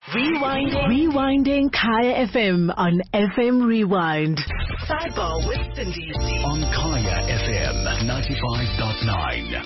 Rewinding Kaya FM on FM Rewind. Sidebar with Cindy on Kaya FM 95.9.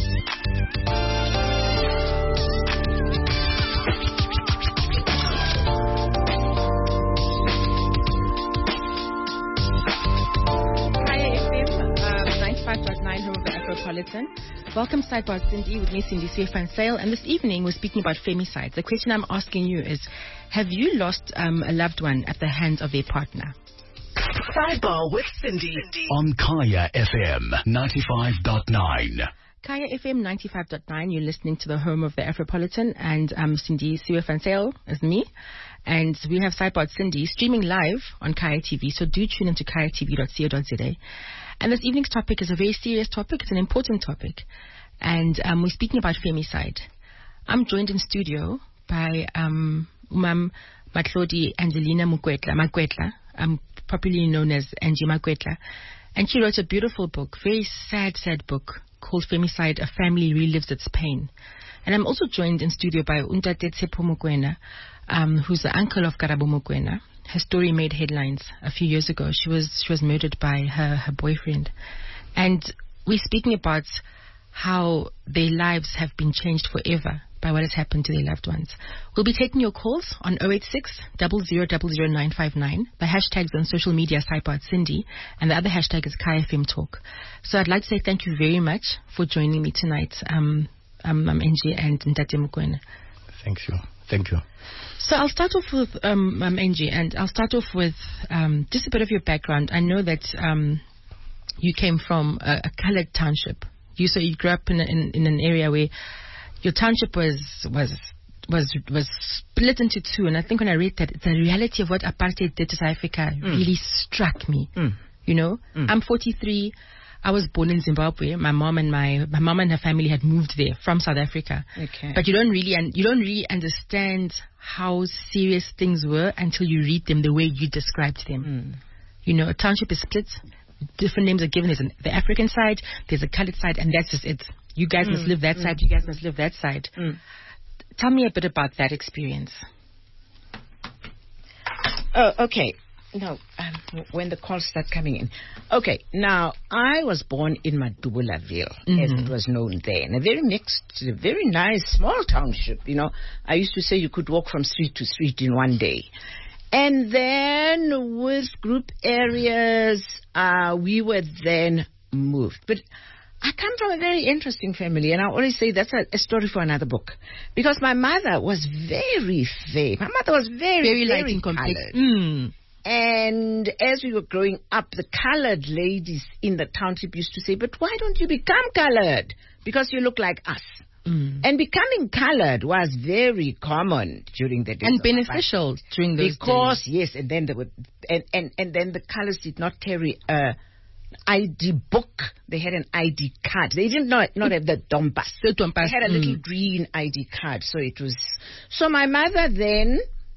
Home of the Afropolitan. Welcome, Sidebar Cindy, with me, Cindy Sale. And this evening, we're speaking about femicide. The question I'm asking you is, have you lost a loved one at the hands of their partner? Sidebar with Cindy on Kaya FM 95.9. Kaya FM 95.9, you're listening to the home of the Afropolitan, and Cindy Sale is me. And we have Sidebar Cindy streaming live on Kaya TV, so do tune into kayatv.co.za. And this evening's topic is a very serious topic. It's an important topic. And we're speaking about femicide. I'm joined in studio by Umam Matlodi Angelina Makwetla, popularly known as Angie Makwetla. And she wrote a beautiful book, very sad book, called Femicide, A Family Relives Its Pain. And I'm also joined in studio by Untate Tsepo Mokoena, who's the uncle of Karabo Mokoena. Her story made headlines a few years ago. She was murdered by her boyfriend. And we're speaking about how their lives have been changed forever by what has happened to their loved ones. We'll be taking your calls on 086 0000959. The hashtags on social media, Sidebar Cindy, and the other hashtag is KFM Talk. So I'd like to say thank you very much for joining me tonight, Angie and Ntate Mokoena. Thank you. So I'll start off with Angie, and I'll start off with just a bit of your background. I know that you came from a colored township. You grew up in an area where your township was split into two, and I think when I read that, the reality of what apartheid did to South Africa really struck me. You know, I'm 43. I was born in Zimbabwe. My mom and her family had moved there from South Africa. Okay. But you don't really understand how serious things were until you read them the way you described them. You know, a township is split. Different names are given. There's the African side, there's a colored side, and that's just it. You guys must live that side. You guys must live that side. Tell me a bit about that experience. Oh, okay. No, when the calls start coming in. Okay, now, I was born in Madubulaville, as it was known then. A very nice, small township, you know. I used to say you could walk from street to street in one day. And then with group areas, we were then moved. But I come from a very interesting family, and I always say that's a story for another book. Because my mother was very fair. My mother was very light and colored. And as we were growing up, the colored ladies in the township used to say, but why don't you become colored? Because you look like us. And becoming colored was very common during the days. And beneficial during those days. Because, yes, and then and then the colors did not carry a ID book. They had an ID card. They did not have the dompas. They had a little green ID card. So it was... So my mother then...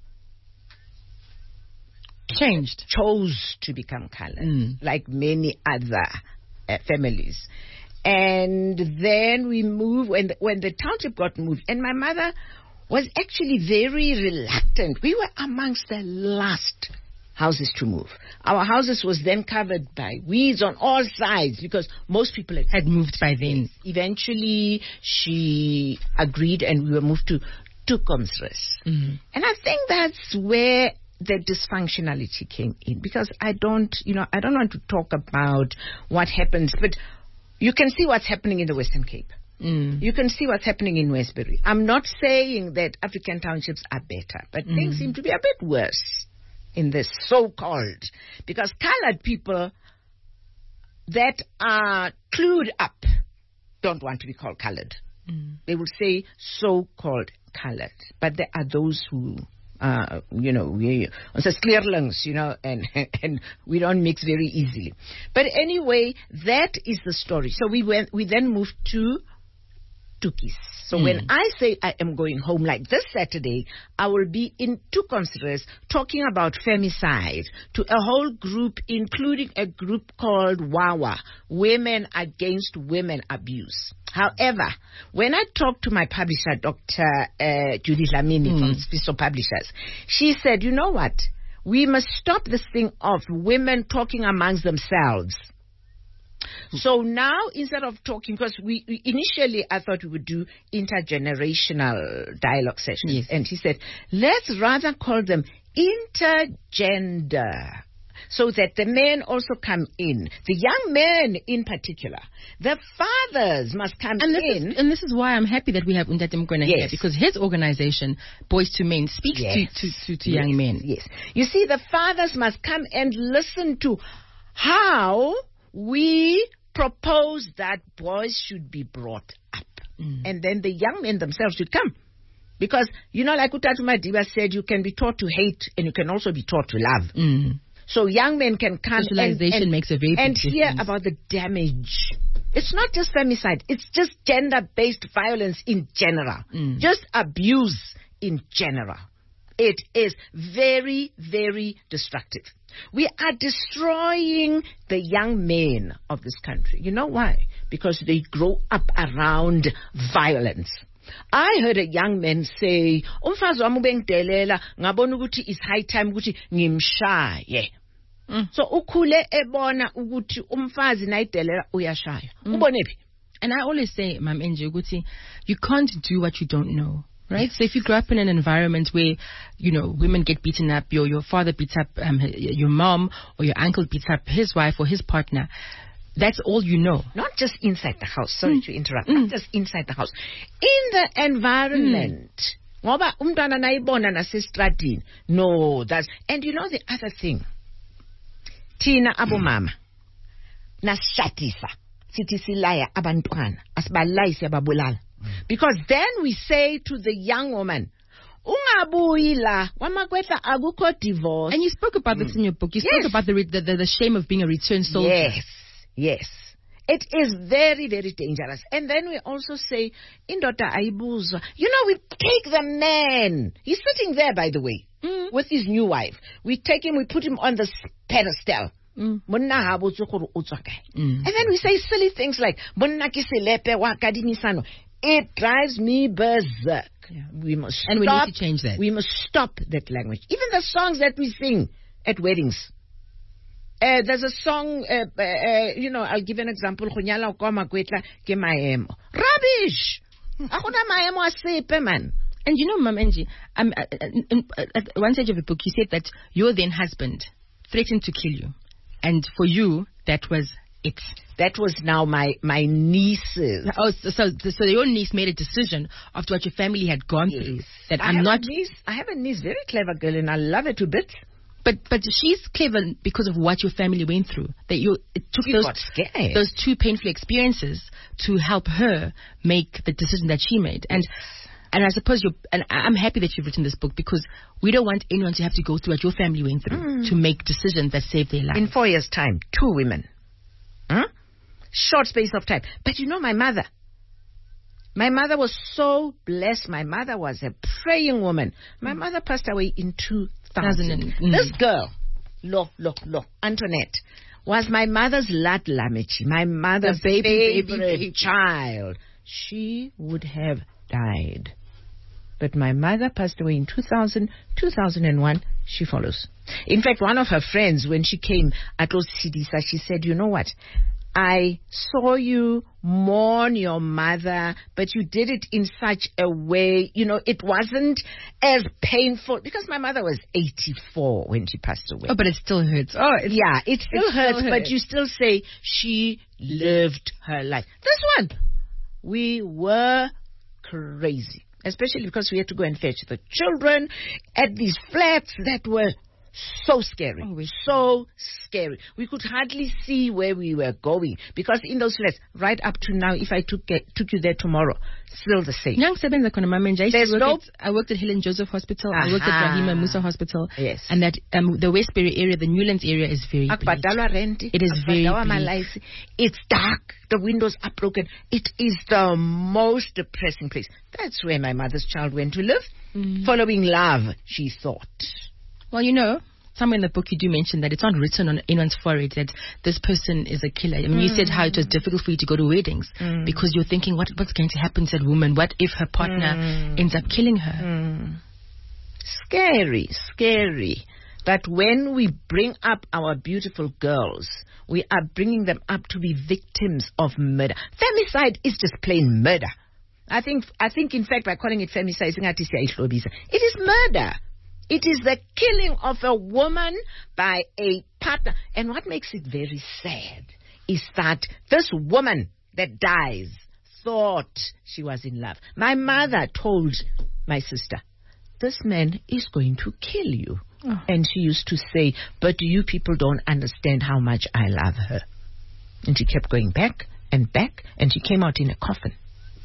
chose to become colored, like many other families. And then we moved, when the township got moved, and my mother was actually very reluctant. We were amongst the last houses to move. Our houses was then covered by weeds on all sides because most people had moved by then. Eventually, she agreed and we were moved to Tukomsres. And I think that's where the dysfunctionality came in, because I don't want to talk about what happens, but you can see what's happening in the Western Cape. You can see what's happening in Westbury. I'm not saying that African townships are better, but things seem to be a bit worse in this so-called, because colored people that are clued up don't want to be called colored. They will say so-called colored, but there are those who we clearlings, and we don't mix very easily. But anyway, that is the story. So we then moved to Tukis. So when I say I am going home, like this Saturday, I will be in Tukonstras talking about femicide to a whole group, including a group called WAWA, Women Against Women Abuse. However, when I talked to my publisher, Dr. Judy Lamini from Spiso Publishers, she said, you know what? We must stop this thing of women talking amongst themselves. So now, instead of talking, because we initially I thought we would do intergenerational dialogue sessions, yes. And he said, let's rather call them intergender, so that the men also come in, the young men in particular. The fathers must come in. And this is why I'm happy that we have Ntate Mokoena here, because his organization, Boys to Men, speaks to young men. Yes. You see, the fathers must come and listen to how we propose that boys should be brought up. And then the young men themselves should come. Because, you know, like Utatu Madiba said, you can be taught to hate and you can also be taught to love. So young men can come Socialization makes a very big difference. Hear about the damage. It's not just femicide. It's just gender-based violence in general. Just abuse in general. It is very, very destructive. We are destroying the young men of this country. You know why? Because they grow up around violence. I heard a young man say, umfazi wami ubengdelela ngabona ukuthi it's high time ukuthi ngimshaye. So ukhule ebona ukuthi umfazi nayidelela uyashaya. Ubonephi? And I always say, Mam Enje, ukuthi you can't do what you don't know. Right? So if you grow up in an environment where, you know, women get beaten up, your father beats up your mom, or your uncle beats up his wife or his partner, that's all you know. Not just inside the house. Sorry to interrupt. Not just inside the house. In the environment. Ngoba umntwana nayibona nasestradini. No, that's... And you know the other thing? Thina abomama. Nashatisa. Sithi silaya abantwana. Asibalayise ababulala. Because then we say to the young woman, ungabuyi la, wamakwetla akukho divorce. And you spoke about this in your book. You spoke about the shame of being a returned soldier. Yes. It is very, very dangerous. And then we also say, Indota Aibuzwa. You know, we take the man. He's sitting there, by the way, with his new wife. We take him, we put him on the pedestal. And then we say silly things like, it drives me berserk. We must stop. And we need to change that. We must stop that language. Even the songs that we sing at weddings. There's a song, you know, I'll give an example. Rubbish! And you know, Mam Enji, at one stage of the book, you said that your then husband threatened to kill you. And for you, that was it. That was now my nieces. Oh, so your niece made a decision after what your family had gone through. That I have a niece, very clever girl, and I love her to bits. But she's clever because of what your family went through. That it took those two painful experiences to help her make the decision that she made. And I suppose I'm happy that you've written this book, because we don't want anyone to have to go through what your family went through to make decisions that save their lives. In 4 years' time, 2 women. Short space of time. But you know, my mother was so blessed. My mother was a praying woman. My mother passed away in 2000. This girl, Antoinette, was my mother's latlamechi, my mother's baby child. She would have died. But my mother passed away in 2001. She follows. In fact, one of her friends, when she came at Sidisa, she said, you know what? I saw you mourn your mother, but you did it in such a way, you know, it wasn't as painful, because my mother was 84 when she passed away. Oh, but it still hurts. It still hurts, but you still say she lived her life. This one, we were crazy, especially because we had to go and fetch the children at these flats that were So scary. Oh, so scary. We could hardly see where we were going because in those flats, right up to now, if I took you there tomorrow, still the same. I worked at Helen Joseph Hospital. I worked at Rahima Musa Hospital. Yes. And that the Westbury area, the Newlands area is very bleak. It is very bleak. It's dark. The windows are broken. It is the most depressing place. That's where my mother's child went to live. Following love, she thought. Well, you know, somewhere in the book you do mention that it's not written on anyone's forehead that this person is a killer. I mean, you said how it was difficult for you to go to weddings because you're thinking, what's going to happen to that woman? What if her partner ends up killing her? Scary, scary. That when we bring up our beautiful girls, we are bringing them up to be victims of murder. Femicide is just plain murder. I think in fact, by calling it femicide, it is murder. It is the killing of a woman by a partner. And what makes it very sad is that this woman that dies thought she was in love. My mother told my sister, this man is going to kill you. Oh. And she used to say, but you people don't understand how much I love her. And she kept going back, and she came out in a coffin.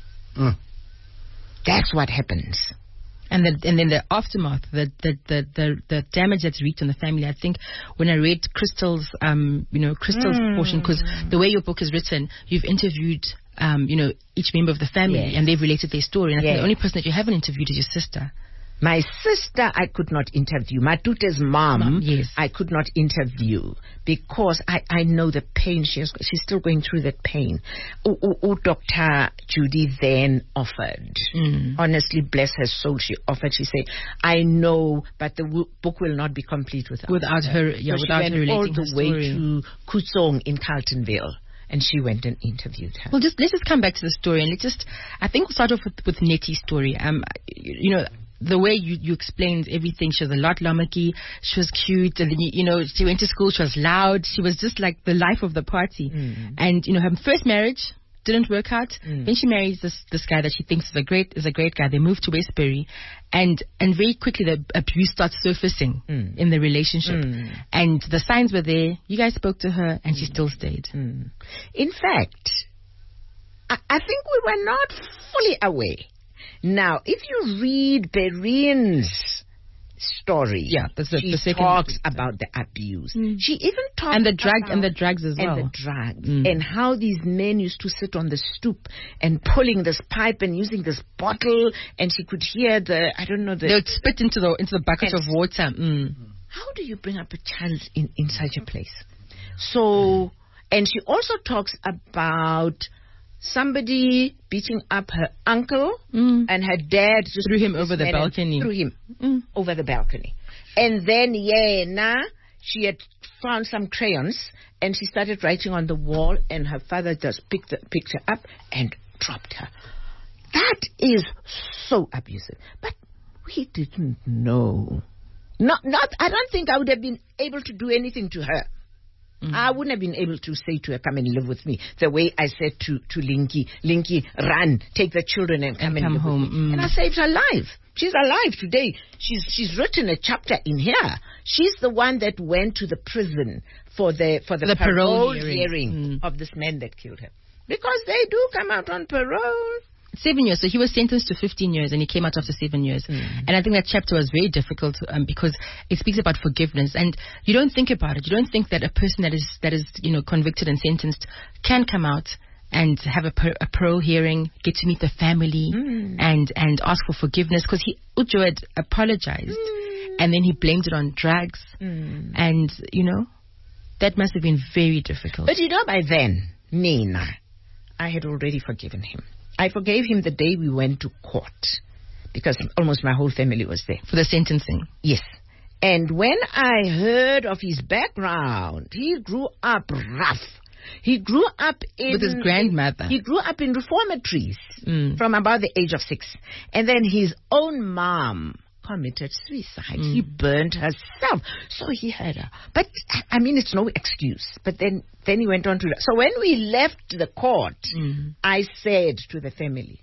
That's what happens. And then the aftermath, the damage that's wreaked on the family. I think when I read Crystal's portion, because the way your book is written, you've interviewed, each member of the family, and they've related their story. And I think the only person that you haven't interviewed is your sister. My sister, I could not interview. Matute's mom, I could not interview because I know the pain she's still going through that pain. Dr. Judy then offered. Honestly, bless her soul, she offered. She said, I know, but the book will not be complete without her. Yeah, so without her relating all the her way story. to Kutsong in Carltonville. And she went and interviewed her. Well, let's just come back to the story, and I think we'll start off with Nettie's story. The way you explained everything, she was a lot lamaki, she was cute, and then, she went to school, she was loud, she was just like the life of the party. And, her first marriage didn't work out. Then she marries this guy that she thinks is a great guy. They move to Westbury, and very quickly the abuse starts surfacing in the relationship. And the signs were there. You guys spoke to her, and she still stayed. In fact, I think we were not fully aware. Now, if you read Berin's story, she talks about the abuse. She even talks and the drugs as well. And the drugs. And how these men used to sit on the stoop and pulling this pipe and using this bottle, and she could hear they would spit into the bucket of water. How do you bring up a child in such a place? So, and she also talks about somebody beating up her uncle, and her dad just threw him over the balcony. Over the balcony. And then, she had found some crayons, and she started writing on the wall, and her father just picked her up and dropped her. That is so abusive. But we didn't know. I don't think I would have been able to do anything to her. I wouldn't have been able to say to her, come and live with me, the way I said to Linky, run, take the children and come live home. With me. And I saved her life. She's alive today. She's written a chapter in here. She's the one that went to the prison for the parole hearing of this man that killed her. Because they do come out on parole. 7 years. So he was sentenced to 15 years and he came out after 7 years. And I think that chapter was very difficult because it speaks about forgiveness. And you don't think about it. You don't think that a person that is convicted and sentenced can come out and have a parole hearing, get to meet the family and ask for forgiveness, because Ujo had apologized and then he blamed it on drugs. And, that must have been very difficult. But by then, Nina, I had already forgiven him. I forgave him the day we went to court because almost my whole family was there. For the sentencing? Yes. And when I heard of his background, he grew up rough. He grew up with his grandmother. He grew up in reformatories from about the age of 6. And then his own mom committed suicide. He burned herself. So he had her. But, it's no excuse. But then he went on to... So when we left the court, I said to the family,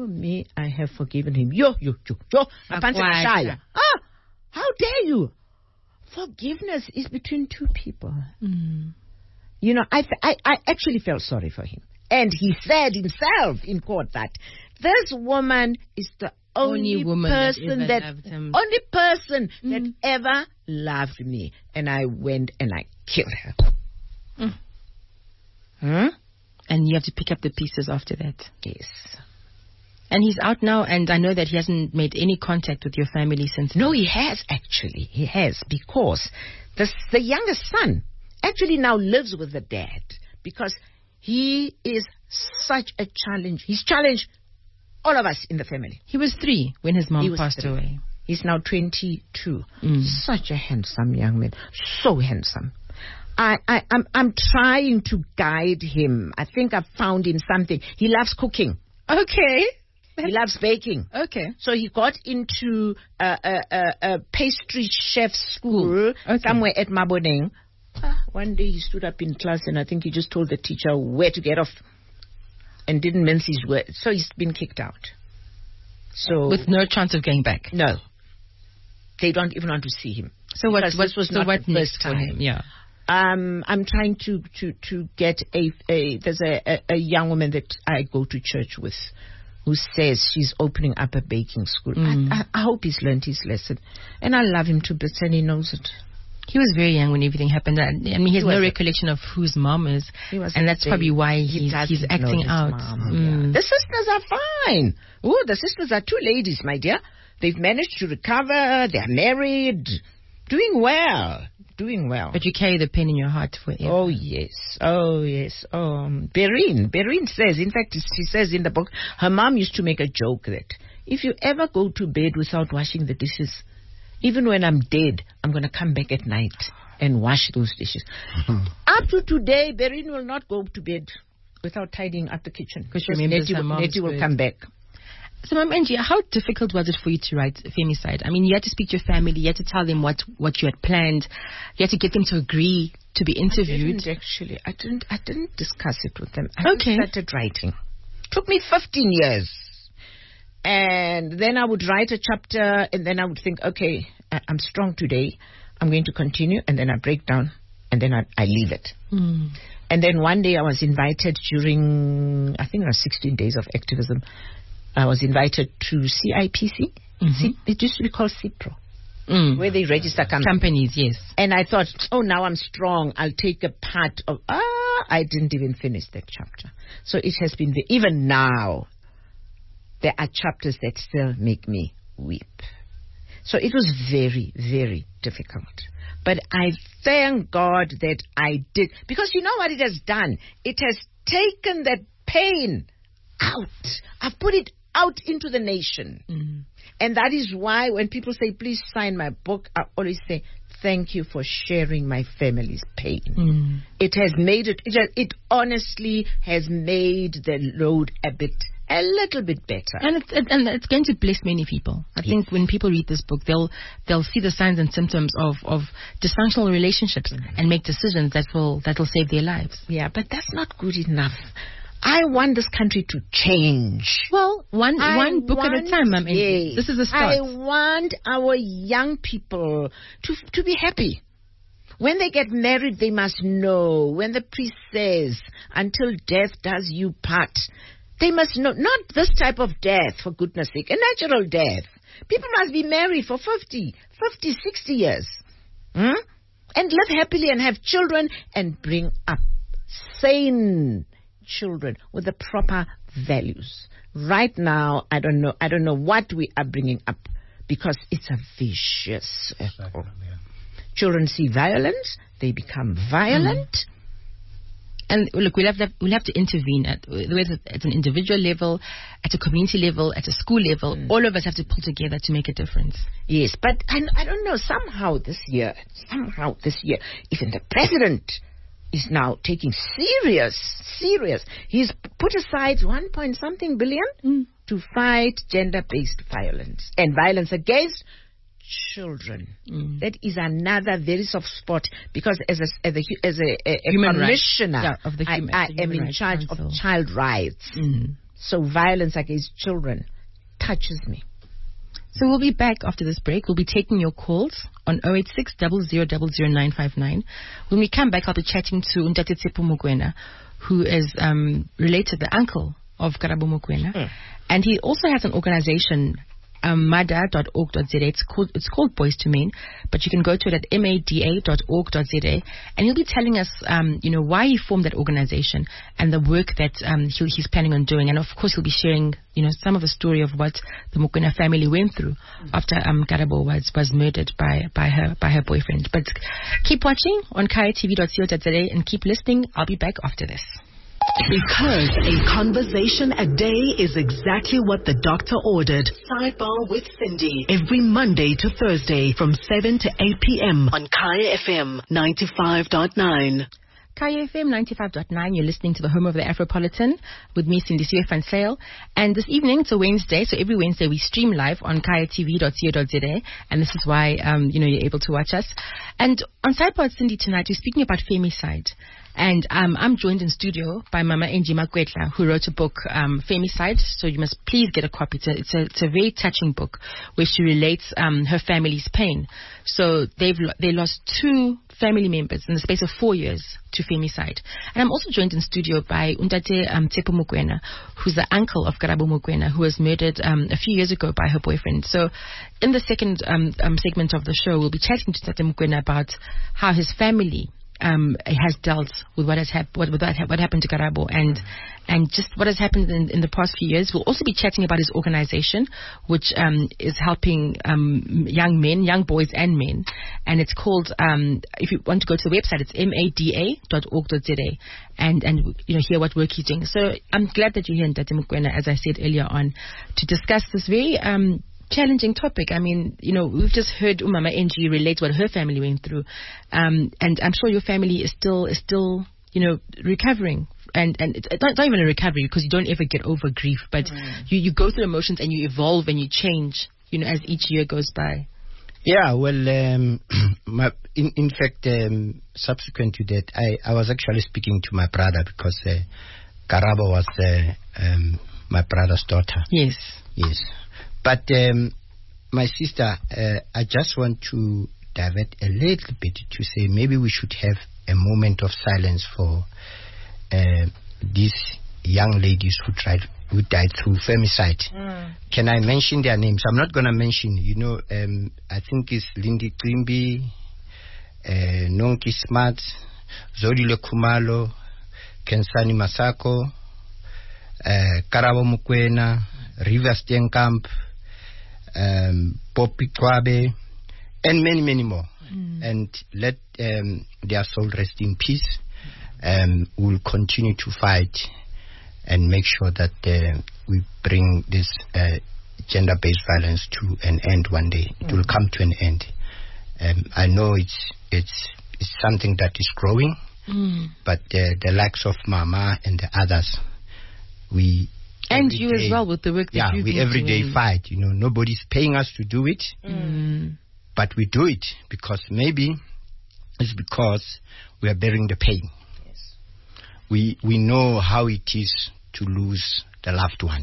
I have forgiven him. Yo. How dare you? Forgiveness is between two people. You know, I actually felt sorry for him. And he said himself in court that this woman is the only woman person that ever loved him. only person that ever loved me. And I went and I killed her. And you have to pick up the pieces after that. Yes. And he's out now, and I know that he hasn't made any contact with your family since. No, he has actually. He has, because the youngest son actually now lives with the dad, because he is such a challenge. He's challenged all of us in the family. He was 3 when his mom He was passed 3. away. He's now 22. Such a handsome young man. So handsome. I'm trying to guide him. I think I've found him something. He loves cooking. Okay. He loves baking. Okay. So he got into a pastry chef school somewhere at Maboneng. One day he stood up in class and I think he just told the teacher where to get off and didn't mince his words. So he's been kicked out. So with no chance of going back. No. They don't even want to see him. So what This was not the next first for time. him? Yeah. I'm trying to get there's a young woman that I go to church with who says she's opening up a baking school. I hope he's learned his lesson. And I love him to bits and he knows it. He was very young when everything happened. I mean, he has no recollection of whose mom is. And that's probably why he's acting out. Yeah. The sisters are fine. Oh, the sisters are 2 ladies, my dear. They've managed to recover. They're married. Doing well. But you carry the pain in your heart forever. Oh, yes. Bereen says, in fact, she says in the book, her mom used to make a joke that if you ever go to bed without washing the dishes, even when I'm dead, I'm going to come back at night and wash those dishes. Up to today, Bereen will not go to bed without tidying up the kitchen. Because Nettie will come back. So, Ma'am Angie, how difficult was it for you to write Femicide? I mean, you had to speak to your family, you had to tell them what you had planned, you had to get them to agree to be interviewed. I didn't discuss it with them. I started writing. Took me 15 years. And then I would write a chapter, and then I would think, okay, I'm strong today, I'm going to continue, and then I break down, and then I leave it. And then one day I was invited during, I think it was 16 days of activism, I was invited to CIPC. It used to be called CIPRO, where they register companies. Yes. And I thought, oh, now I'm strong. I'll take a part of. I didn't even finish that chapter. So it has been even now. There are chapters that still make me weep. So it was very, very difficult. But I thank God that I did, because you know what it has done? It has taken that pain out. I've put it out into the nation. And that is why when people say, please sign my book, I always say, thank you for sharing my family's pain. It has made it honestly has made the road a little bit better. And it's going to bless many people. I think when people read this book, they'll see the signs and symptoms of dysfunctional relationships and make decisions that will save their lives. Yeah, but that's not good enough. I want this country to change. Well, one book at a time. Yes, this is a start. I want our young people to be happy. When they get married, they must know. When the priest says, until death does you part, they must know. Not this type of death, for goodness sake, a natural death. People must be married for 50, 60 years. And live happily and have children and bring up sane children with the proper values. Right now, I don't know what we are bringing up, because it's a vicious circle. Children see violence, they become violent. And look, we'll have to intervene at an individual level, at a community level, at a school level. All of us have to pull together to make a difference. Yes, but I don't know, somehow this year, even the president is now taking serious. He's put aside 1 billion to fight gender-based violence and violence against children. That is another very soft spot, because as a commissioner, I am in charge of child rights. So violence against children touches me. So we'll be back after this break. We'll be taking your calls on 086 000959. When we come back, I'll be chatting to Ntate Tsepo Mokoena, who is related, the uncle of Karabo Mokoena. And he also has an organization, mada.org.za. It's called Boys to Men, but you can go to it at mada.org.za, and he'll be telling us, why he formed that organization and the work that he's planning on doing. And of course, he'll be sharing, some of the story of what the Mokoena family went through after Karabo was murdered by her boyfriend. But keep watching on kayatv.co.za and keep listening. I'll be back after this. Because a conversation a day is exactly what the doctor ordered. Sidebar with Cindy. Every Monday to Thursday from 7 to 8 p.m. on Kaya FM 95.9. Kaya FM 95.9, you're listening to the home of the Afropolitan with me, Cindy van Sale. And this evening, it's a Wednesday, so every Wednesday we stream live on kayatv.co.za, and this is why, you're able to watch us. And on Sidebar Cindy tonight, we're speaking about femicide. And I'm joined in studio by Mama Angie Makwetla, who wrote a book, Femicide. So you must please get a copy. It's a very touching book where she relates her family's pain. So they lost 2 family members in the space of 4 years to femicide. And I'm also joined in studio by Ntate Tsepo Mokoena, who's the uncle of Karabo Mokoena, who was murdered a few years ago by her boyfriend. So in the second segment of the show, we'll be chatting to Tate Mokoena about how his family has dealt with what happened to Karabo and just what has happened in the past few years. We'll also be chatting about his organization, which is helping young boys and men, and it's called, if you want to go to the website, it's mada.org.za and hear what work he's doing. So I'm glad that you're here, Ntate Mokoena, as I said earlier on, to discuss this very challenging topic. I mean, we've just heard Umama Angie relate what her family went through, and I'm sure your family is still recovering, and it's not even a recovery, because you don't ever get over grief, but you go through emotions and you evolve and you change, as each year goes by. Yeah, well, in fact, subsequent to that, I was actually speaking to my brother, because Karabo was my brother's daughter. Yes. But my sister, I just want to divert a little bit to say maybe we should have a moment of silence for these young ladies who died through femicide. Can I mention their names? I'm not going to mention, I think it's Lindy Klimbi, Nonki Smart, Zodile Kumalo, Kensani Masako, Karabo Mokoena, River Steenkamp, Poppy Kwabe, and many, many more. And let their soul rest in peace. We'll continue to fight and make sure that we bring this gender-based violence to an end one day. It will come to an end. I know it's something that is growing, but the likes of Mama and the others, and you as well, with the work that you've been doing. Yeah, we every day fight. Nobody's paying us to do it, but we do it because maybe it's because we are bearing the pain. Yes. We know how it is to lose the loved one.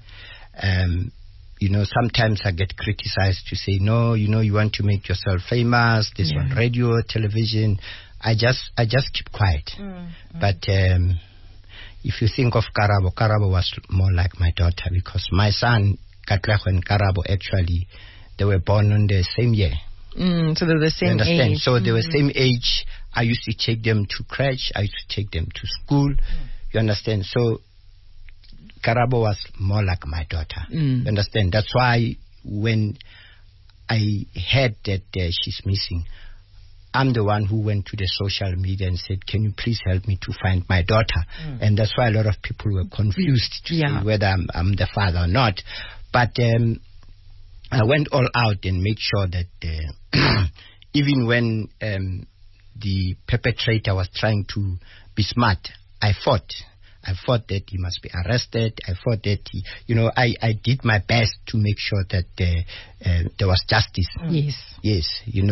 Sometimes I get criticized to say, no, you want to make yourself famous. This on radio, television. I just keep quiet. But if you think of Karabo was more like my daughter, because my son, Katlego and Karabo, actually, they were born on the same year. So they were the same age. So they were same age. I used to take them to crèche. I used to take them to school. You understand? So Karabo was more like my daughter. You understand? That's why when I heard that she's missing, I'm the one who went to the social media and said, can you please help me to find my daughter? And that's why a lot of people were confused to see whether I'm the father or not. But I went all out and made sure that even when the perpetrator was trying to be smart, I fought. I fought that he must be arrested. I fought that I did my best to make sure that there was justice. Yes,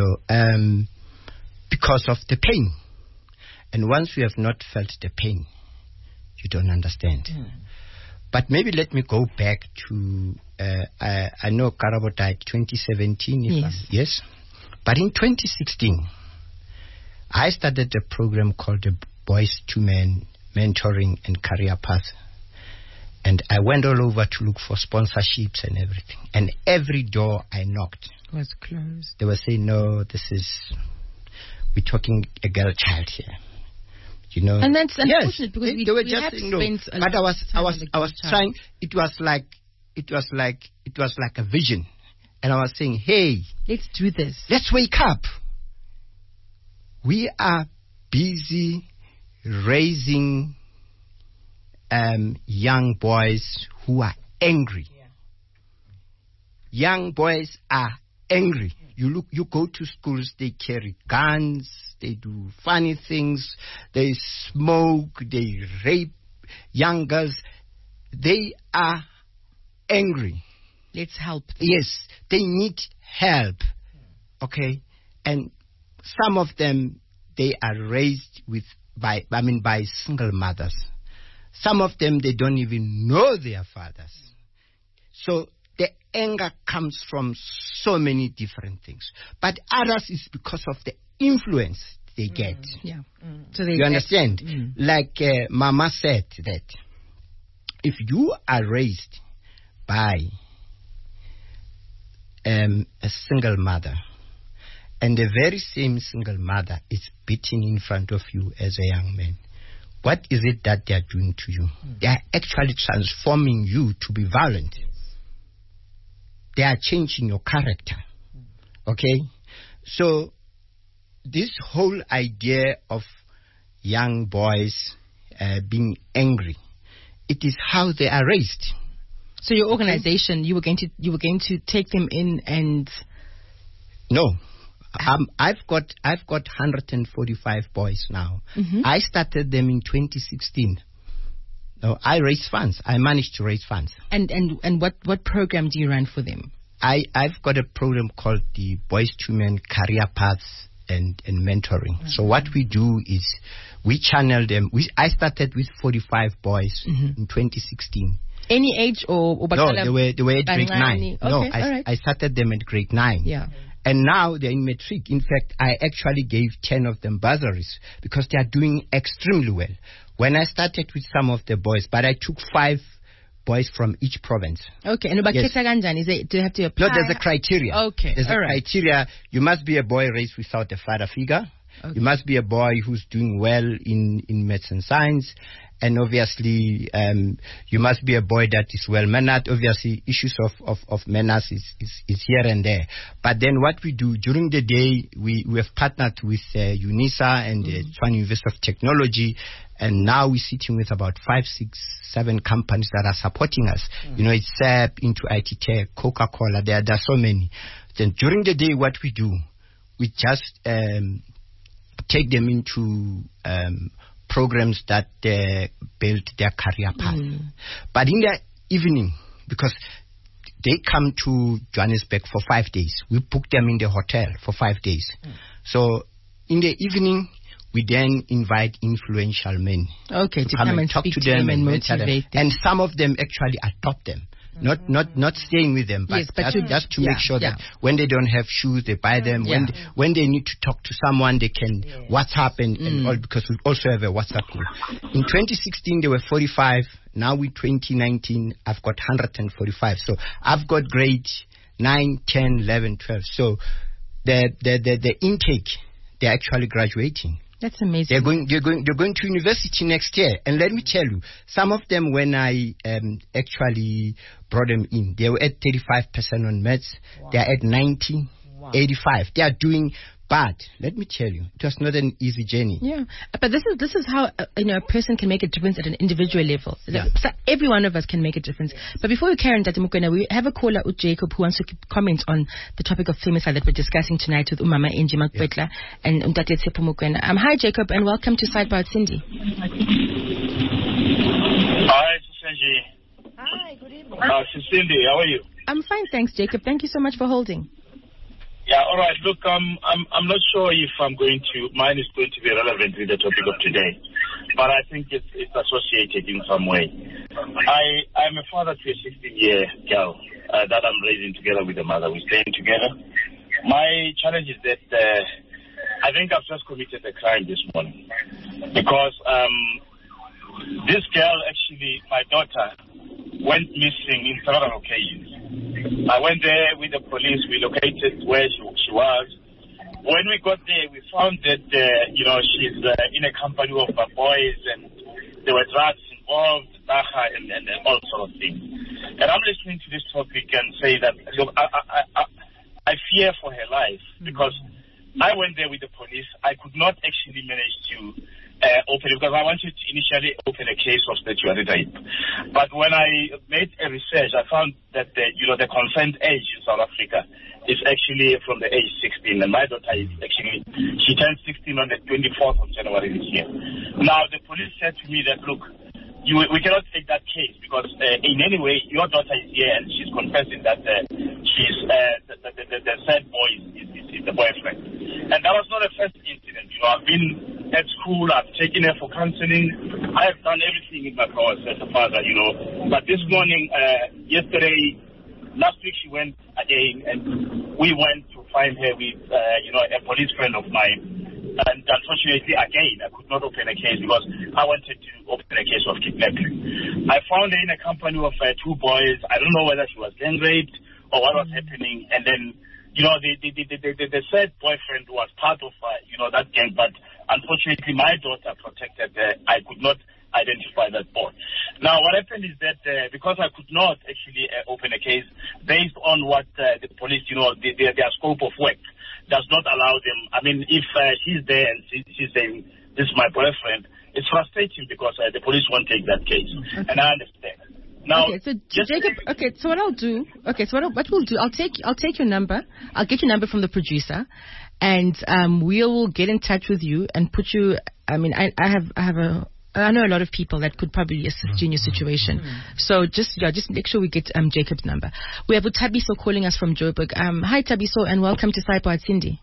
because of the pain. And once you have not felt the pain, you don't understand. But maybe let me go back to, I know Karabo died 2017. Yes. But in 2016, I started a program called the Boys to Men Mentoring and Career Path. And I went all over to look for sponsorships and everything. And every door I knocked was closed. They were saying, no, we're talking a girl child here. You know, and that's unfortunate because they were just saying no. But I was trying. It was like a vision, and I was saying, hey, let's do this. Let's wake up. We are busy raising young boys who are angry. Yeah. Young boys are angry. You go to schools, they carry guns, they do funny things, they smoke, they rape young girls. They are angry. Let's help them. Yes, they need help. Okay? And some of them, they are raised by single mothers. Some of them, they don't even know their fathers. So the anger comes from so many different things. But others is because of the influence they get. Yeah. So you understand? Like Mama said that if you are raised by a single mother, and the very same single mother is beating in front of you as a young man, what is it that they are doing to you? They are actually transforming you to be violent. They are changing your character. Okay? So, this whole idea of young boys being angry, it is how they are raised. So your organization, you were going to take them in and... No. I've got 145 boys now. I started them in 2016. No, I raised funds. I managed to raise funds. And what program do you run for them? I've got a program called the Boys to Men Career Paths and Mentoring. So what we do is we channel them. I started with 45 boys in 2016. Any age or no, they were at grade 9. Okay, no, I started them at grade 9. Yeah. And now they're in matric. In fact, I actually gave 10 of them bursaries because they are doing extremely well. When I started with some of the boys, but I took 5 boys from each province. Okay. And about Ketaganjan, do you have to apply? No, there's a criteria. Okay. There's a criteria. You must be a boy raised without a father figure. Okay. You must be a boy who's doing well in maths and science. And obviously, you must be a boy that is well-mannered. Obviously, issues of manners is here and there. But then what we do, during the day, we have partnered with UNISA and the Tshwane University of Technology. And now we're sitting with about 5, 6, 7 companies that are supporting us. You know, it's SAP, Into IT Tech, Coca-Cola. There are so many. Then during the day, what we do, we just take them into... programs that build their career path. But in the evening, because they come to Johannesburg for 5 days, we book them in the hotel for 5 days. So in the evening, we then invite influential men. Okay, to come and talk speak to them and motivate them. And some of them actually adopt them. Not staying with them, but, yes, just to make sure that when they don't have shoes, they buy them. When they need to talk to someone, they can WhatsApp and all, because we also have a WhatsApp group. In 2016, there were 45. Now in 2019, I've got 145. So I've got grade 9, 10, 11, 12. So the intake, they're actually graduating. That's amazing. They're going to university next year. And let me tell you, some of them, when I actually brought them in, they were at 35% on maths. They are at 90, 85. They are doing bad. Let me tell you, it was not an easy journey. Yeah, but this is how a person can make a difference at an individual level. Yeah. So every one of us can make a difference. But before we carry on, Dr. Mukwena, we have a caller, Jacob, who wants to comment on the topic of femicide that we're discussing tonight with Umama Angie Makwetla and Dr. Tshepo Mukwena. Hi, Jacob, and welcome to Sidebar with Cindy. Hi, Cindy. Hi, good evening. Cindy, how are you? I'm fine, thanks, Jacob. Thank you so much for holding. Yeah, all right. Look, I'm not sure if mine is going to be relevant with the topic of today, but I think it's associated in some way. I'm a father to a 16-year girl that I'm raising together with the mother. We're staying together. My challenge is that I think I've just committed a crime this morning because this girl, actually, my daughter, went missing in several occasions. I went there with the police. We located where she was. When we got there, we found that, she's in a company of boys and there were drugs involved, and all sort of things. And I'm listening to this topic and say that, look, I fear for her life because I went there with the police. I could not actually manage to open it because I wanted to initially open a case of statutory rape. But when I made a research, I found that the consent age in South Africa is actually from the age 16, and my daughter is actually, she turned 16 on the 24th of January this year. Now, the police said to me that, look, we cannot take that case because in any way, your daughter is here and she's confessing that she's the said boy is the boyfriend. And that was not a first incident. I've been at school, I've taken her for counseling. I have done everything in my power as a father, But this morning, last week she went again and we went to find her with, a police friend of mine. And unfortunately, again, I could not open a case because I wanted to open a case of kidnapping. I found her in a company of two boys. I don't know whether she was gang raped or what was happening. And then, the said boyfriend was part of, that gang. But unfortunately, my daughter protected her. I could not identify that boy. Now, what happened is that because I could not actually open a case based on what the police, their scope of work does not allow them. I mean, if she's there and she's saying, this is my boyfriend, it's frustrating because the police won't take that case. Okay. And I understand. Now, so Jacob, so what I'll do, what we'll do, I'll take your number, I'll get your number from the producer, and we'll get in touch with you and put you, I know a lot of people that could probably assist you in your situation. So just make sure we get Jacob's number. We have Tabiso calling us from Joburg. Hi Tabiso, and welcome to Saipo at Cindy.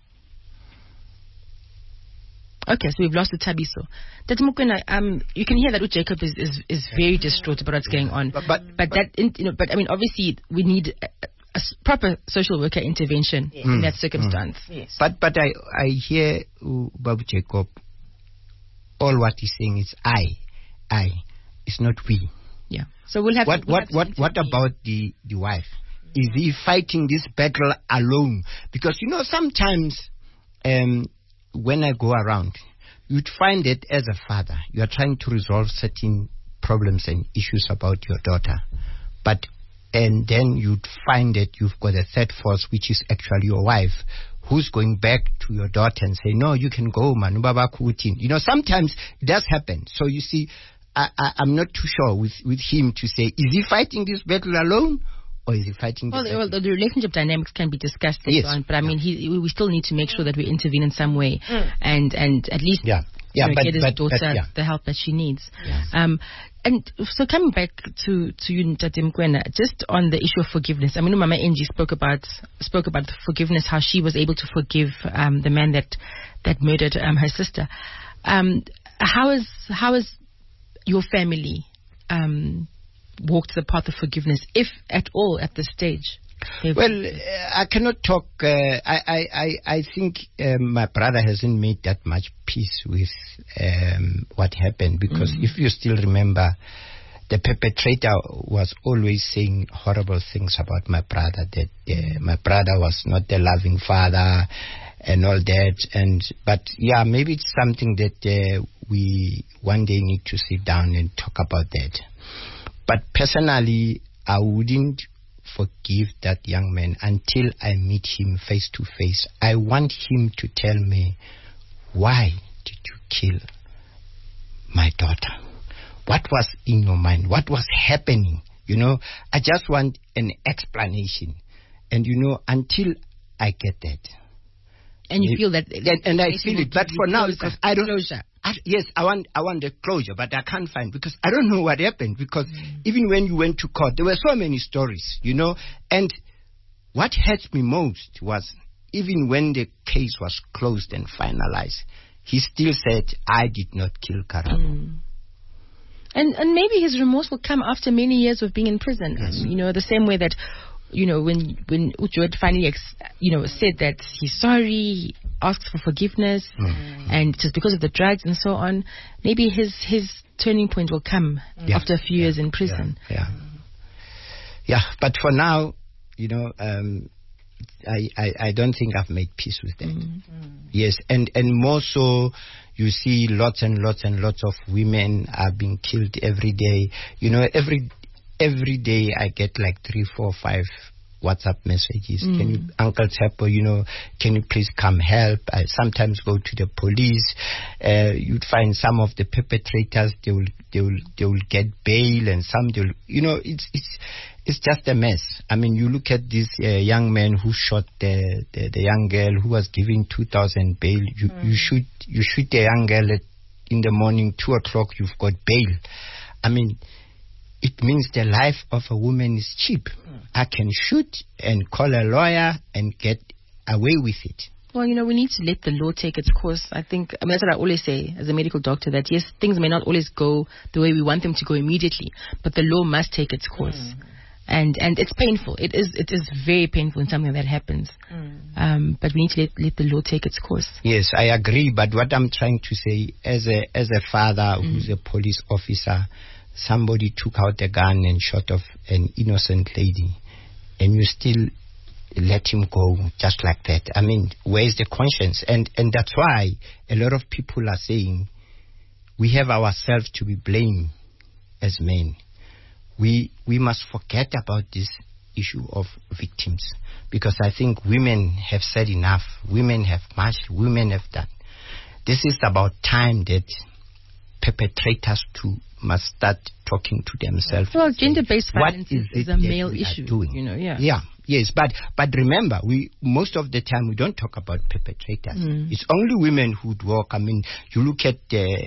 Okay, so we've lost the Tabiso. Tati Mokoena, you can hear that Jacob is very distraught about what's going on. But I mean, obviously we need a proper social worker intervention in that circumstance. Yes. But I hear Babu Jacob. All what he's saying is I. It's not we. Yeah. So we'll have. What about the wife? Is he fighting this battle alone? Because sometimes when I go around, you'd find that as a father, you are trying to resolve certain problems and issues about your daughter, and then you'd find that you've got a third force, which is actually your wife, who's going back to your daughter and say, no, you can go, man. Sometimes it does happen. So you see, I'm not too sure with him to say, is he fighting this battle alone? Or is he fighting the relationship dynamics can be discussed later on, but I mean, we still need to make sure that we intervene in some way and at least get his daughter the help that she needs. Yes. And so coming back to you, Ntate Mokoena, just on the issue of forgiveness. I mean, Mama Angie spoke about the forgiveness, how she was able to forgive the man that murdered her sister. How is your family walked the path of forgiveness, if at all, at this stage? Well, I cannot talk. I think my brother hasn't made that much peace with what happened, because if you still remember, the perpetrator was always saying horrible things about my brother, that my brother was not a loving father and all that. But maybe it's something that we one day need to sit down and talk about that. But personally, I wouldn't forgive that young man until I meet him face to face. I want him to tell me, why did you kill my daughter? What was in your mind? What was happening? I just want an explanation. And until I get that. And you feel that... And I feel it. But for now, because I don't... Closure. Yes, I want the closure, but I can't find, because I don't know what happened. Because even when you went to court, there were so many stories, And what hurt me most was even when the case was closed and finalized, he still said, I did not kill Karabo. And maybe his remorse will come after many years of being in prison. Yes. The same way that, when Ujoed finally, said that he's sorry, he asked for forgiveness, and just because of the drugs and so on, maybe his turning point will come after a few years in prison. Yeah, but for now, I don't think I've made peace with that. Yes, and more so, you see lots and lots and lots of women are being killed every day. Every day I get like 3, 4, 5 WhatsApp messages. Can you, Uncle Tsepo, can you please come help? I sometimes go to the police. You'd find some of the perpetrators, they will get bail, and some it's just a mess. I mean, you look at this young man who shot the young girl who was given 2,000 bail. You shoot the young girl in the morning, 2 o'clock, you've got bail. I mean, it means the life of a woman is cheap. I can shoot and call a lawyer and get away with it. Well, we need to let the law take its course. I think, that's what I always say as a medical doctor, that yes, things may not always go the way we want them to go immediately, but the law must take its course. And it's painful. It is very painful when something like that happens. But we need to let the law take its course. Yes, I agree. But what I'm trying to say, as a father who's a police officer, somebody took out a gun and shot off an innocent lady, and you still let him go just like that. I mean, where's the conscience? And that's why a lot of people are saying we have ourselves to be blamed as men. We must forget about this issue of victims, because I think women have said enough. Women have marched. Women have done. This is about time that perpetrators must start talking to themselves. Well, gender-based violence is a male issue. Yes, but remember, most of the time we don't talk about perpetrators. It's only women who'd walk. I mean, you look at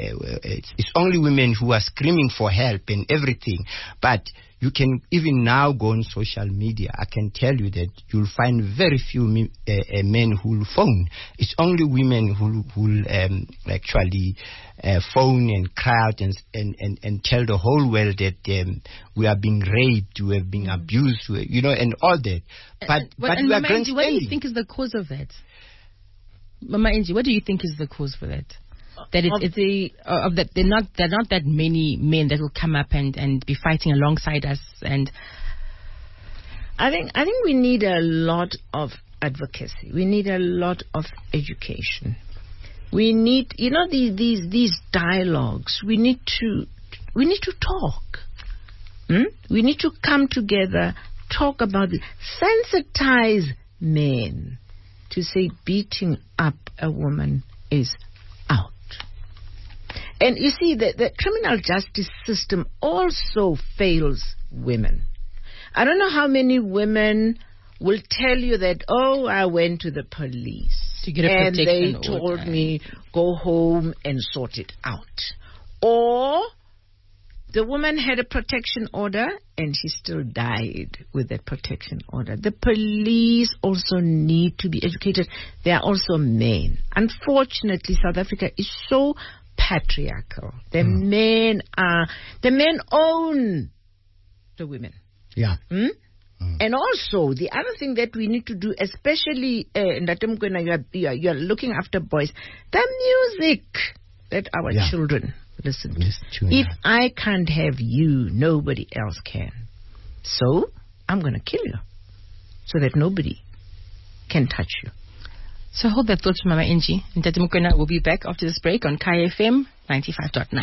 it's only women who are screaming for help and everything. But you can even now go on social media. I can tell you that you'll find very few men who will phone. It's only women who will actually phone and cry out and tell the whole world that we are being raped, we are being abused, and all that. But we are grandstanding. What do you think is the cause of that? Mama Angie, what do you think is the cause for that? That they're not that many men that will come up and be fighting alongside us. And I think we need a lot of advocacy. We need a lot of education. We need these dialogues. We need to talk. We need to come together, talk about it, sensitize men to say beating up a woman is out. And you see, the criminal justice system also fails women. I don't know how many women will tell you that, I went to the police to get a and protection they told me go home and sort it out. Or the woman had a protection order and she still died with that protection order. The police also need to be educated. They are also men. Unfortunately, South Africa is so patriarchal. The men own the women. Yeah. And also, the other thing that we need to do, especially, you are looking after boys, the music that our children listen to. If I can't have you, nobody else can. So, I'm going to kill you so that nobody can touch you. So hold that thought, Mama Angie. And Tata Mukwena will be back after this break on Kaya FM 95.9.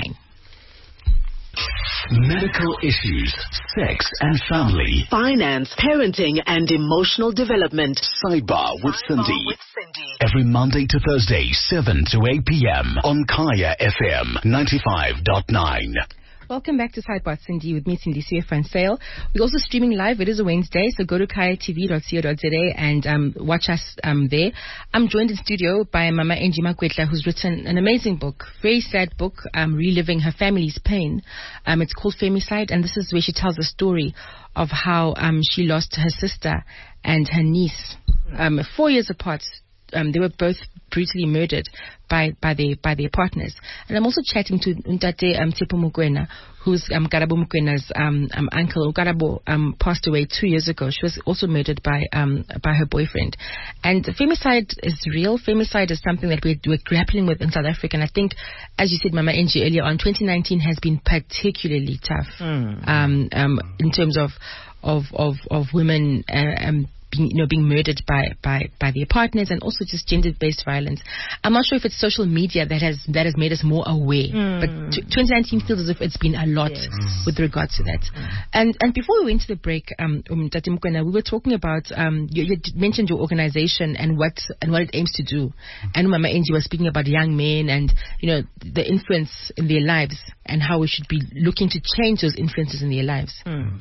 Medical issues, sex and family, finance, parenting and emotional development. Sidebar with Cindy. Every Monday to Thursday, 7 to 8 p.m. on Kaya FM 95.9. Welcome back to Sidebar Cindy with me, Cindy Sue Sale. We're also streaming live. It is a Wednesday, so go to kayatv.co.za and watch us there. I'm joined in studio by Mama Angie Makwetla, who's written an amazing book, very sad book, reliving her family's pain. It's called Femicide, and this is where she tells the story of how she lost her sister and her niece 4 years apart. They were both brutally murdered by their partners. And I'm also chatting to Ntate Tshepo Mokoena, who's Karabo Mokwena's uncle. Karabo passed away 2 years ago. She was also murdered by her boyfriend. And femicide is real. Femicide is something that we're grappling with in South Africa. And I think, as you said, Mama Angie, earlier on, 2019 has been particularly tough in terms of women being murdered by their partners, and also just gender-based violence. I'm not sure if it's social media that has made us more aware, but 2019 feels as if it's been a lot with regards to that. And before we went to the break, Tate Mokoena, we were talking about you mentioned your organization and what it aims to do, and Mama Angie was speaking about young men and the influence in their lives and how we should be looking to change those influences in their lives.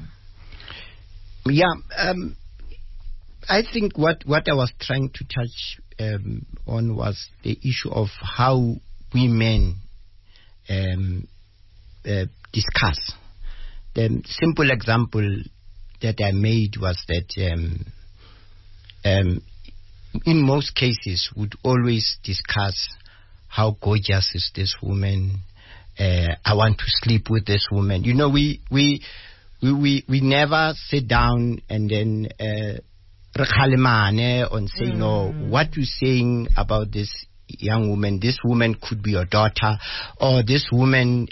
I think what I was trying to touch on was the issue of how we men discuss. The simple example that I made was that in most cases would always discuss how gorgeous is this woman. I want to sleep with this woman. We never sit down and then on saying, no, what you're saying about this young woman, this woman could be your daughter, or this woman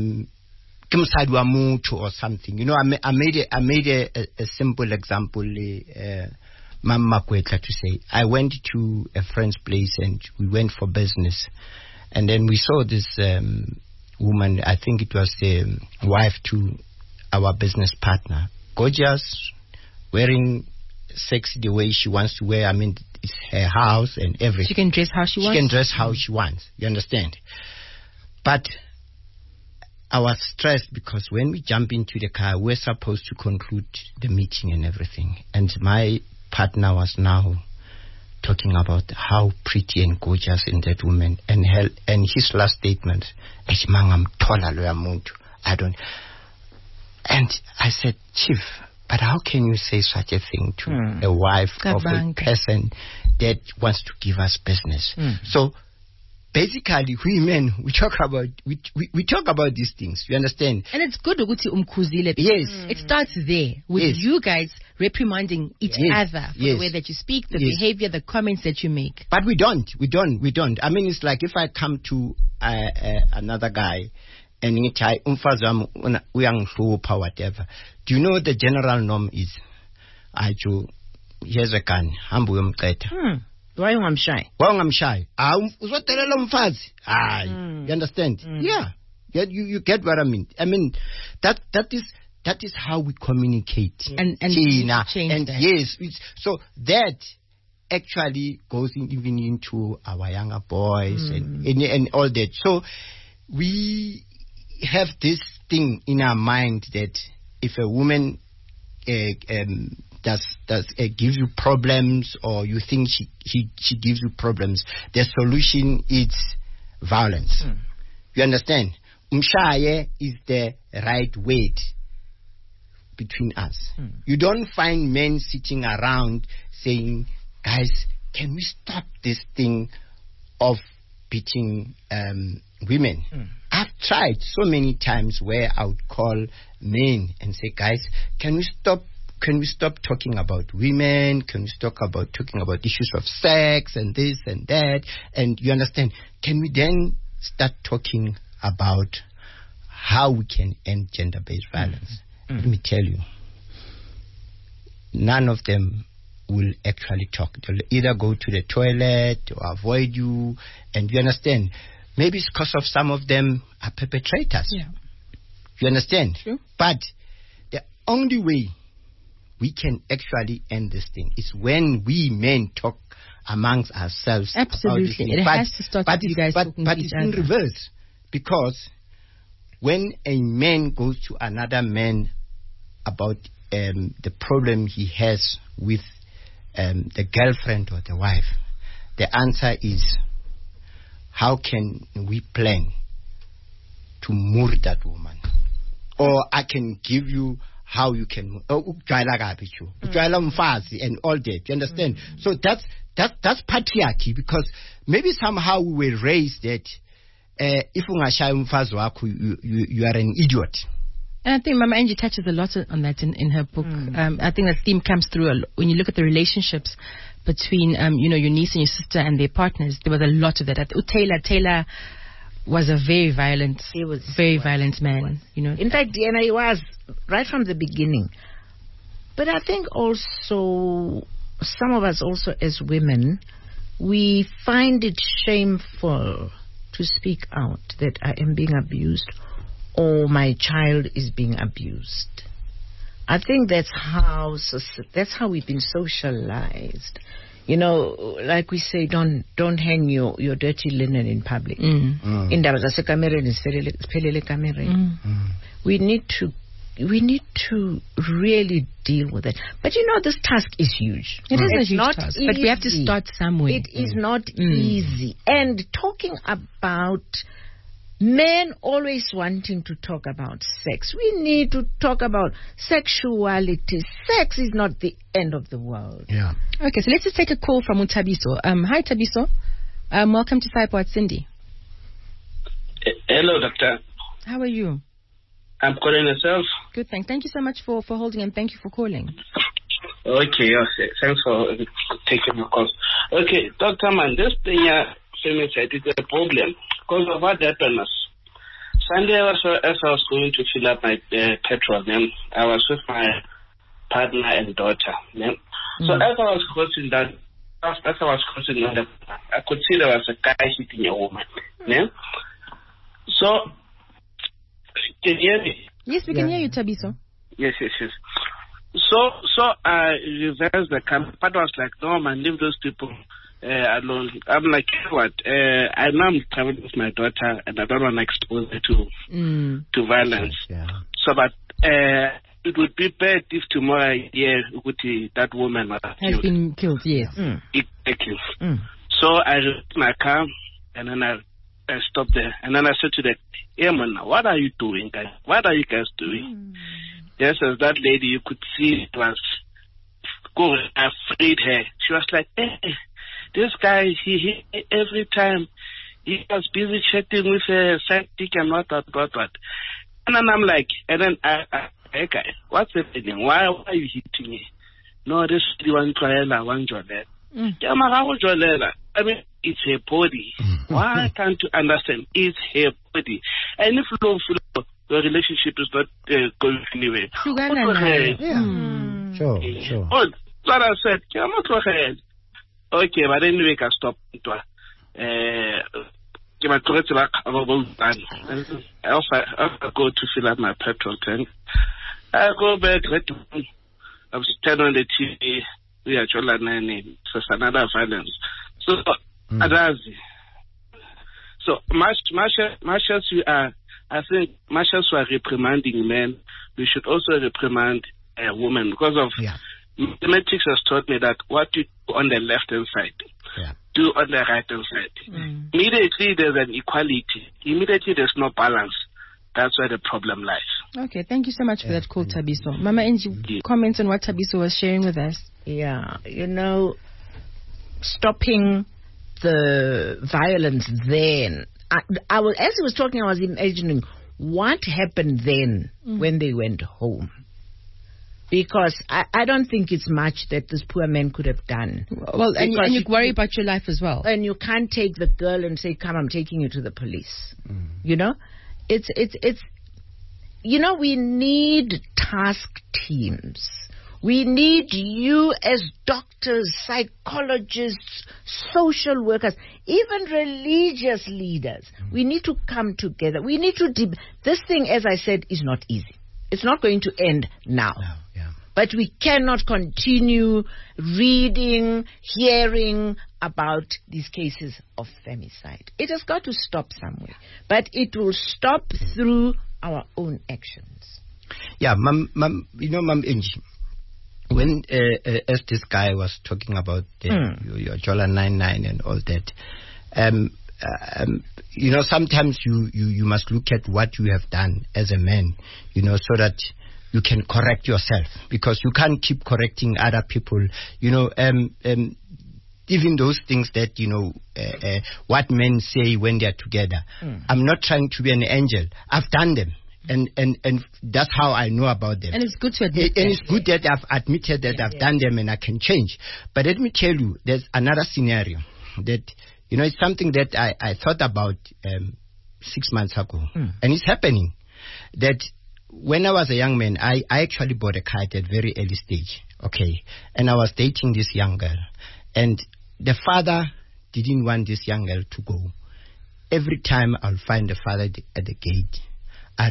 or something. I made a simple example, Mama Kwetla, to say I went to a friend's place and we went for business, and then we saw this woman. I think it was the wife to our business partner, gorgeous, wearing sexy the way she wants to wear. I mean, it's her house and everything. She can dress how she wants. She can dress how she wants. You understand? But I was stressed because when we jump into the car, we're supposed to conclude the meeting and everything. And my partner was now talking about how pretty and gorgeous in that woman. And his last statement, I don't. And I said, Chief, but how can you say such a thing to a wife of a person that wants to give us business? So basically, we men, we talk about these things. You understand? And it's good, Umkhuzile. Yes. It starts there with you guys reprimanding each other for the way that you speak, the behavior, the comments that you make. But we don't. I mean, it's like if I come to another guy and whatever. Do you know what the general norm is? Here's a gun. Why am shy? You understand? Yeah. You get what I mean. I mean that is how we communicate. And yes, so that actually goes even into our younger boys and all that. So we have this thing in our mind that if a woman does gives you problems, or you think she gives you problems, the solution is violence. You understand? Umshaye is the right word between us. You don't find men sitting around saying, guys, can we stop this thing of beating women? I've tried so many times where I would call men and say, guys, can we stop talking about women? Can we stop talking about issues of sex and this and that? And you understand, can we then start talking about how we can end gender-based violence? Let me tell you, none of them will actually talk. They'll either go to the toilet or avoid you. And you understand, maybe it's because of some of them are perpetrators. Yeah. You understand? Sure. But the only way we can actually end this thing is when we men talk amongst ourselves. Absolutely. It has to start with you guys talking to each other. But it's in reverse, because when a man goes to another man about the problem he has with the girlfriend or the wife, the answer is, how can we plan to murder that woman? Or I can give you how you can and all that. You understand? So that's patriarchy, because maybe somehow we were raised that if you are an idiot. And I think Mama Angie touches a lot on that in her book. I think that theme comes through when you look at the relationships between your niece and your sister and their partners. There was a lot of that. Taylor was a very violent, violent man. In fact, Diana, he was right from the beginning. But I think also some of us, also as women, we find it shameful to speak out that I am being abused or my child is being abused. I think that's how we've been socialized. Like we say, don't hang your dirty linen in public. We need to really deal with it. But this task is huge. It is a huge task, but we have to start somewhere. It is not easy. And talking about men always wanting to talk about sex, we need to talk about sexuality. Sex is not the end of the world. Yeah. Okay, so let's just take a call from Tabiso. Hi, Tabiso. Welcome to Sideboard, Cindy. Hello, doctor. How are you? I'm calling yourself. Good, thanks. Thank you so much for holding, and thank you for calling. Okay, thanks for taking my call. Okay, Dr. Man, this thing femicide is a problem because of what happened. Sunday, as I was going to fill up my petrol, then I was with my partner and daughter. Then. So as I was crossing that, I could see there was a guy hitting a woman. Then. So, can you hear me? Yes, we can hear you, Tabiso. Yes. So I reversed the car. But I was like, no, man, leave those people alone. I'm like, what? I know I'm traveling with my daughter, and I don't want to expose her to violence. Yeah. So, but it would be bad if tomorrow I hear that woman has been killed. Yes. Exactly. So I reversed my car, and then I stopped there, and then I said to them, "Hey man, what are you doing, guys? What are you guys doing?" Yes, as that lady, you could see it was going. I freed her. She was like, "Hey, this guy, he every time he was busy chatting with a sidekick and what. And then I'm like, and then hey guy, what's happening? Why are you hitting me? No, this is one trial, one journal. I mean, it's her body. Why can't you understand? It's her body. And if you don't feel the relationship is not going anywhere. Sure. Oh, what I said, okay, but anyway, I can stop. I go to fill up my petrol tank. I go back, I was turn on the TV. We are children, so it's another violence. So, so marshals, I think marshals who are reprimanding men, we should also reprimand women because of mathematics has taught me that what you do on the left hand side, do on the right hand side. Immediately there's an equality. Immediately there's no balance. That's where the problem lies. Okay, thank you so much for that call, Tabiso. Mama Angie, comments on what Tabiso was sharing with us. Yeah, stopping the violence then. I was, as he was talking, I was imagining what happened then when they went home. Because I don't think it's much that this poor man could have done. Well, and you worry about your life as well. And you can't take the girl and say, come, I'm taking you to the police. It's we need task teams. We need you as doctors, psychologists, social workers, even religious leaders. We need to come together. We need to... This thing, as I said, is not easy. It's not going to end now. But we cannot continue reading, hearing about these cases of femicide. It has got to stop somewhere. But it will stop through our own actions. Yeah, Ma'am, Ma'am Angie, when as this guy was talking about your Jola 99 and all that, sometimes you must look at what you have done as a man, so that you can correct yourself, because you can't keep correcting other people, even those things that, what men say when they are together. I'm not trying to be an angel. I've done them. And that's how I know about them. And it's good to admit And it's good that I've admitted that I've done them and I can change. But let me tell you, there's another scenario that, it's something that I thought about 6 months ago. And it's happening. That when I was a young man, I actually bought a car at a very early stage. Okay. And I was dating this young girl. And the father didn't want this young girl to go. Every time I'll find the father at the gate. But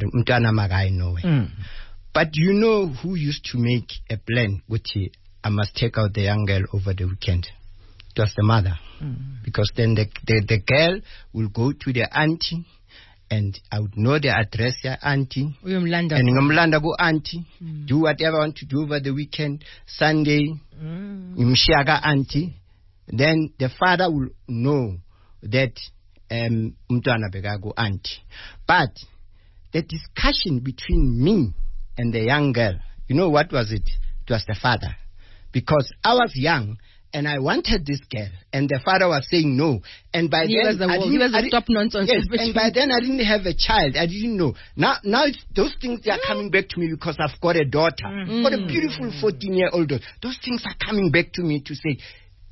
you know who used to make a plan, which I must take out the young girl over the weekend? It was the mother. Because then the girl will go to the auntie, and I would know the address, ya auntie. And ngomlanda go auntie. Do whatever I want to do over the weekend. Sunday, imshiaga auntie. Then the father will know that umntwana bekago auntie. But the discussion between me and the young girl, what was it? It was the father. Because I was young and I wanted this girl, and the father was saying no. And by he then was the top nonsense. Yes, and by then I didn't have a child. I didn't know. Now those things are coming back to me because I've got a daughter. I've got a beautiful 14-year-old daughter. Those things are coming back to me to say,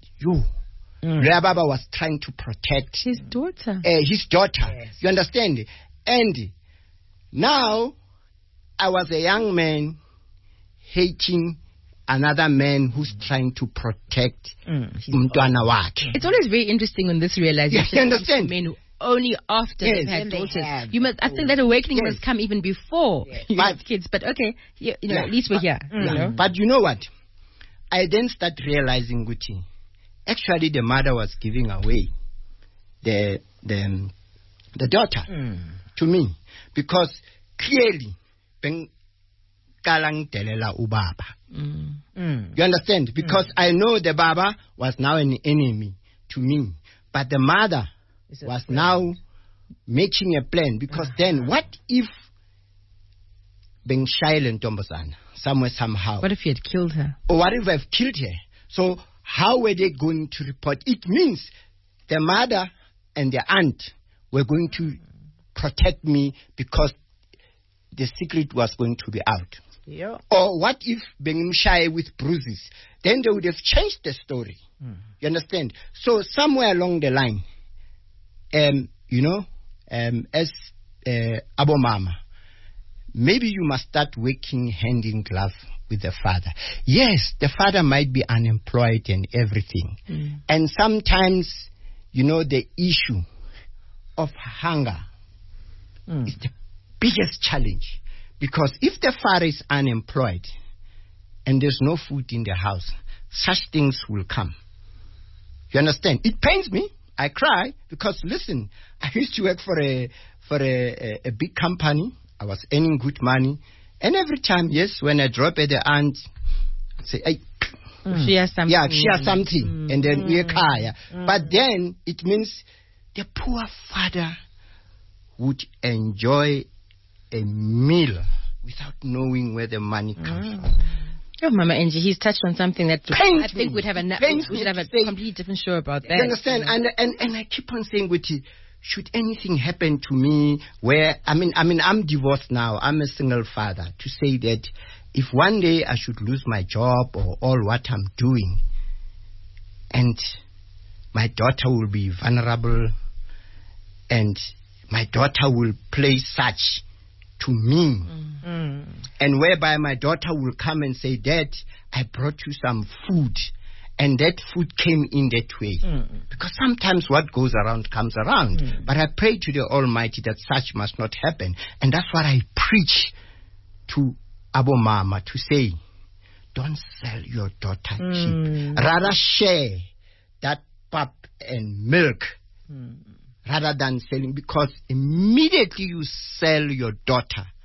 Baba was trying to protect his daughter. His daughter. Yes. You understand? And now I was a young man hating another man who's trying to protect umntwana wakhe. It's always very interesting on this realization. You understand? Men who only after they've had daughters. I think that awakening must come even before you have kids. But okay, at least we're here. But you know what? I then start realizing, Gucci, actually the mother was giving away the daughter to me, because clearly kalang telela ubaba. You understand? Because I know the baba was now an enemy to me, but the mother was now making a plan, because then what if being silent somewhere somehow? What if you had killed her? Or what if I've killed her? So how were they going to report? It means the mother and the aunt were going to protect me because the secret was going to be out. Yeah. Or what if being shy with bruises? Then they would have changed the story. You understand? So somewhere along the line, as Abo Mama, maybe you must start working hand in glove with the father. Yes, the father might be unemployed and everything. And sometimes, the issue of hunger is the biggest challenge. Because if the father is unemployed and there's no food in the house, such things will come. You understand? It pains me. I cry because, listen, I used to work for a big company. I was earning good money. And every time, yes, when I drop at the aunt, I say, hey, she has something. Yeah, she has something. And then we cry. But then it means the poor father would enjoy a meal without knowing where the money comes from. Oh, Mama Angie, he's touched on something that Pains I think me. we should have a completely different show about that. You understand? And I keep on saying, Guti, should anything happen to me where, I'm divorced now, I'm a single father, to say that if one day I should lose my job or all what I'm doing, and my daughter will be vulnerable, and my daughter will play such to me, and whereby my daughter will come and say, Dad, I brought you some food, and that food came in that way. Because sometimes what goes around comes around. But I pray to the Almighty that such must not happen. And that's what I preach to Abo Mama, to say, don't sell your daughter cheap. Rather share that pap and milk rather than selling, because immediately you sell your daughter,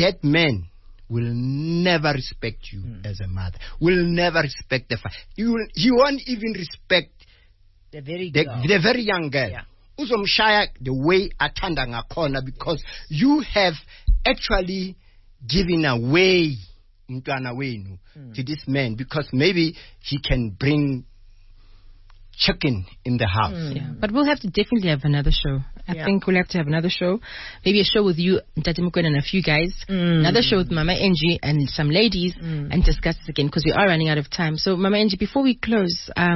that man will never respect you as a mother, will never respect the father. He won't even respect the very young girl. Yeah. Uzomshaya the way athanda ngakhona, because you have actually given away umntwana wenu to this man, because maybe he can bring chicken in the house. Yeah. But we'll have to definitely have another show. I think we'll have to have another show. Maybe a show with you, Ntate Mokoena, and a few guys. Another show with Mama Angie and some ladies, and discuss this again, because we are running out of time. So, Mama Angie, before we close, I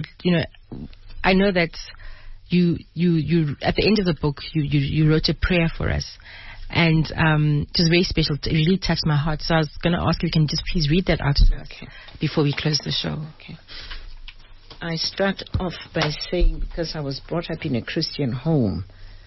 know that you at the end of the book, you wrote a prayer for us. And it was very special. It really touched my heart. So I was going to ask if you can just please read that out to us before we close the show. Okay. I start off by saying, because I was brought up in a Christian home,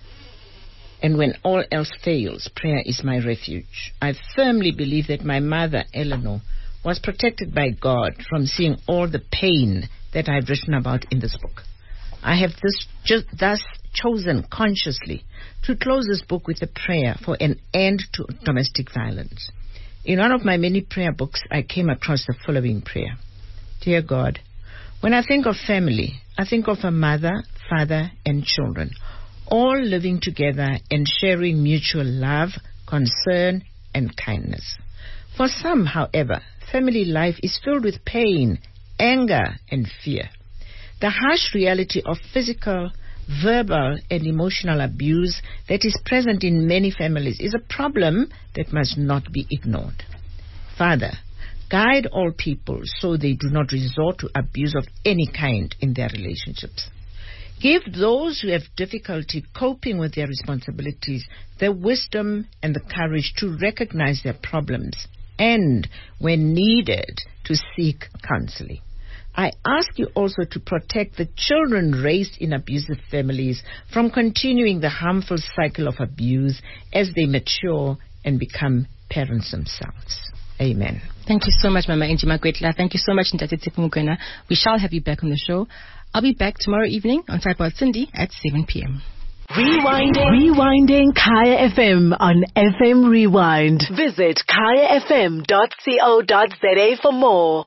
and when all else fails, prayer is my refuge. I firmly believe that my mother, Eleanor, was protected by God from seeing all the pain that I've written about in this book. I have thus chosen consciously to close this book with a prayer for an end to domestic violence. In one of my many prayer books, I came across the following prayer. Dear God, when I think of family, I think of a mother, father, and children, all living together and sharing mutual love, concern, and kindness. For some, however, family life is filled with pain, anger, and fear. The harsh reality of physical, verbal, and emotional abuse that is present in many families is a problem that must not be ignored. Father, guide all people so they do not resort to abuse of any kind in their relationships. Give those who have difficulty coping with their responsibilities the wisdom and the courage to recognize their problems and, when needed, to seek counseling. I ask you also to protect the children raised in abusive families from continuing the harmful cycle of abuse as they mature and become parents themselves. Amen. Thank you so much, Mama Angie Magwetla. Thank you so much, Ntate Mokoena. We shall have you back on the show. I'll be back tomorrow evening on Sideboard Cindy at 7 p.m. Rewinding Kaya FM on FM Rewind. Visit kayafm.co.za for more.